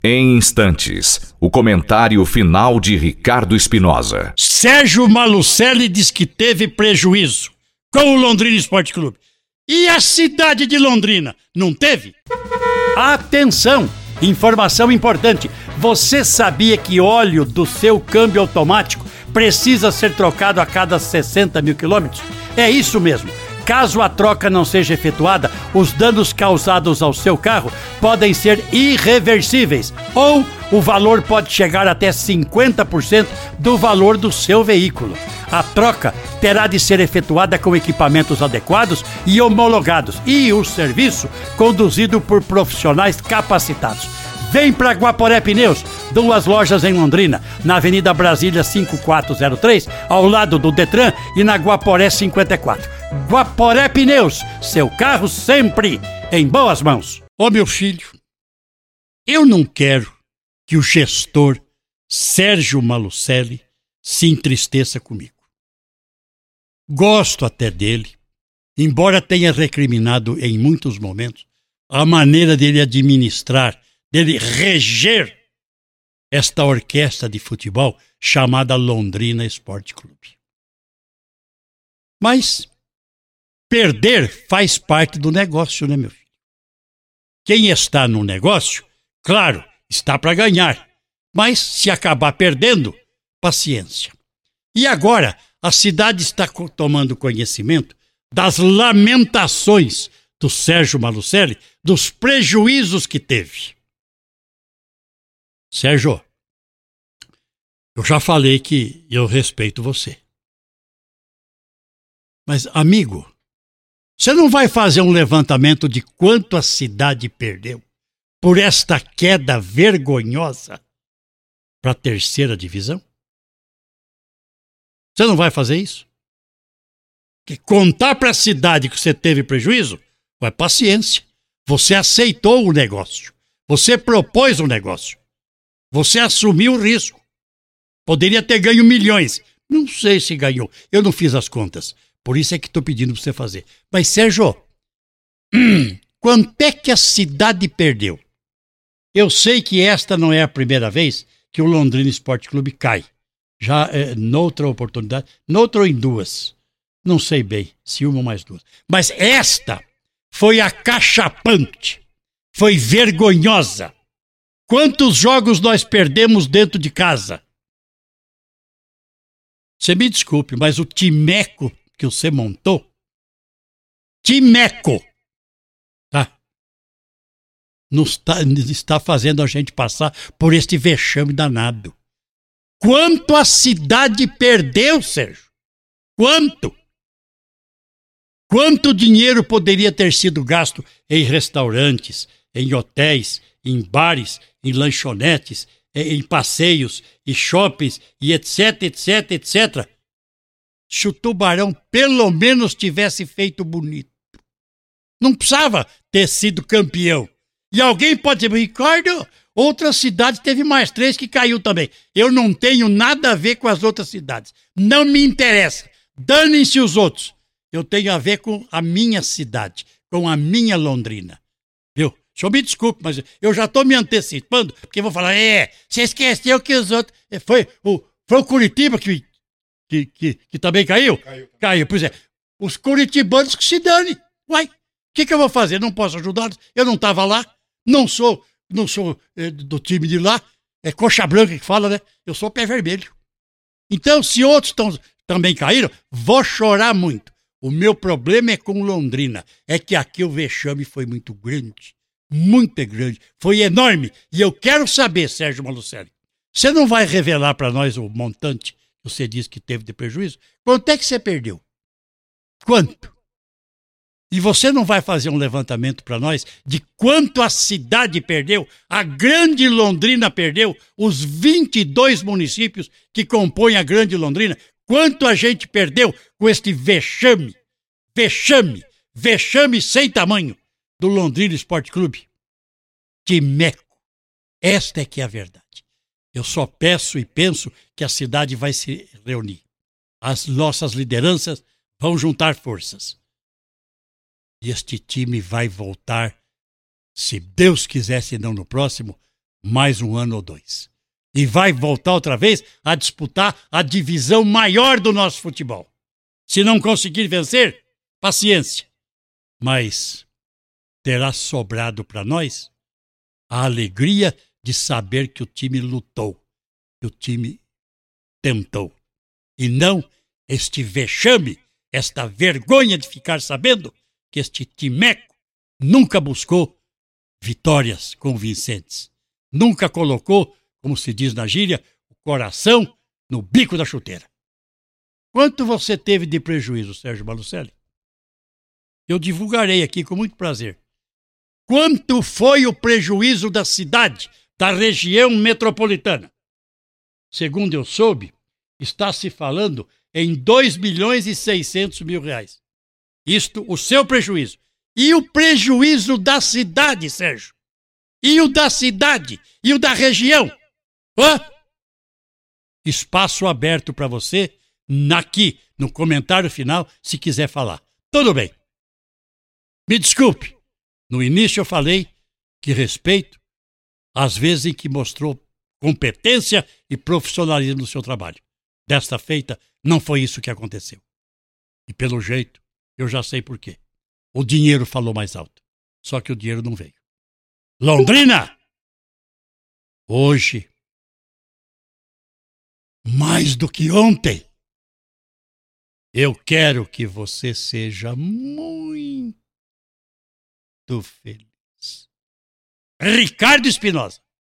Em instantes, o comentário final de Ricardo Espinosa. Sérgio Malucelli diz que teve prejuízo com o Londrina Esporte Clube. E a cidade de Londrina, não teve? Atenção! Informação importante. Você sabia que óleo do seu câmbio automático precisa ser trocado a cada 60 mil quilômetros? É isso mesmo. Caso a troca não seja efetuada, os danos causados ao seu carro podem ser irreversíveis ou o valor pode chegar até 50% do valor do seu veículo. A troca terá de ser efetuada com equipamentos adequados e homologados e o serviço conduzido por profissionais capacitados. Vem para Guaporé Pneus, 2 lojas em Londrina, na Avenida Brasília 5403, ao lado do Detran e na Guaporé 54. Guaporé Pneus, seu carro sempre em boas mãos. Ô meu filho, eu não quero que o gestor Sérgio Malucelli se entristeça comigo. Gosto até dele, embora tenha recriminado em muitos momentos a maneira dele administrar, dele reger esta orquestra de futebol chamada Londrina Esporte Clube. Mas perder faz parte do negócio, né, meu filho? Quem está no negócio, claro, está para ganhar. Mas se acabar perdendo, paciência. E agora, a cidade está tomando conhecimento das lamentações do Sérgio Malucelli, dos prejuízos que teve. Sérgio, eu já falei que eu respeito você. Mas, amigo, você não vai fazer um levantamento de quanto a cidade perdeu por esta queda vergonhosa para a 3ª divisão? Você não vai fazer isso? Que contar para a cidade que você teve prejuízo? Vai, paciência. Você aceitou o negócio. Você propôs o negócio. Você assumiu o risco. Poderia ter ganho milhões. Não sei se ganhou. Eu não fiz as contas. Por isso é que estou pedindo para você fazer. Mas, Sérgio, quanto é que a cidade perdeu? Eu sei que esta não é a primeira vez que o Londrina Esporte Clube cai. Já noutra oportunidade, noutra ou em 2. Não sei bem se uma ou mais 2. Mas esta foi acachapante. Foi vergonhosa. Quantos jogos nós perdemos dentro de casa? Você me desculpe, mas o timeco que você montou, timeco, tá? Não está fazendo a gente passar por este vexame danado. Quanto a cidade perdeu, Sérgio? Quanto? Quanto dinheiro poderia ter sido gasto em restaurantes, em hotéis, em bares, em lanchonetes, em passeios, e shoppings, e etc, etc, etc. Se o Tubarão pelo menos tivesse feito bonito. Não precisava ter sido campeão. E alguém pode dizer, Ricardo, outra cidade teve mais 3 que caiu também. Eu não tenho nada a ver com as outras cidades. Não me interessa. Danem-se os outros. Eu tenho a ver com a minha cidade, com a minha Londrina. Viu? O senhor me desculpe, mas eu já estou me antecipando, porque vou falar, você esqueceu que os outros... Foi o Curitiba que também caiu? Caiu, pois é. Os curitibanos que se dane. Uai, o que eu vou fazer? Não posso ajudá-los? Eu não estava lá. Não sou do time de lá. É coxa branca que fala, né? Eu sou pé vermelho. Então, se outros também caíram, vou chorar muito. O meu problema é com Londrina. É que aqui o vexame foi muito grande. Muito grande. Foi enorme. E eu quero saber, Sérgio Malucelli, você não vai revelar para nós o montante que você disse que teve de prejuízo? Quanto é que você perdeu? Quanto? E você não vai fazer um levantamento para nós de quanto a cidade perdeu, a grande Londrina perdeu, os 22 municípios que compõem a grande Londrina, quanto a gente perdeu com este vexame sem tamanho do Londrina Esporte Clube? Timeco. Esta é que é a verdade. Eu só peço e penso que a cidade vai se reunir. As nossas lideranças vão juntar forças. E este time vai voltar, se Deus quiser, se não no próximo, mais um ano ou dois. E vai voltar outra vez a disputar a divisão maior do nosso futebol. Se não conseguir vencer, paciência. Mas terá sobrado para nós a alegria de saber que o time lutou, que o time tentou. E não este vexame, esta vergonha de ficar sabendo que este timeco nunca buscou vitórias convincentes. Nunca colocou, como se diz na gíria, o coração no bico da chuteira. Quanto você teve de prejuízo, Sérgio Malucelli? Eu divulgarei aqui com muito prazer. Quanto foi o prejuízo da cidade, da região metropolitana? Segundo eu soube, está se falando em 2.600.000 reais. Isto, o seu prejuízo. E o prejuízo da cidade, Sérgio? E o da cidade? E o da região? Hã? Espaço aberto para você, aqui, no comentário final, se quiser falar. Tudo bem. Me desculpe. No início eu falei que respeito as vezes em que mostrou competência e profissionalismo no seu trabalho. Desta feita, não foi isso que aconteceu. E pelo jeito, eu já sei por quê. O dinheiro falou mais alto. Só que o dinheiro não veio. Londrina! Hoje, mais do que ontem, eu quero que você seja muito feliz. Ricardo Espinosa.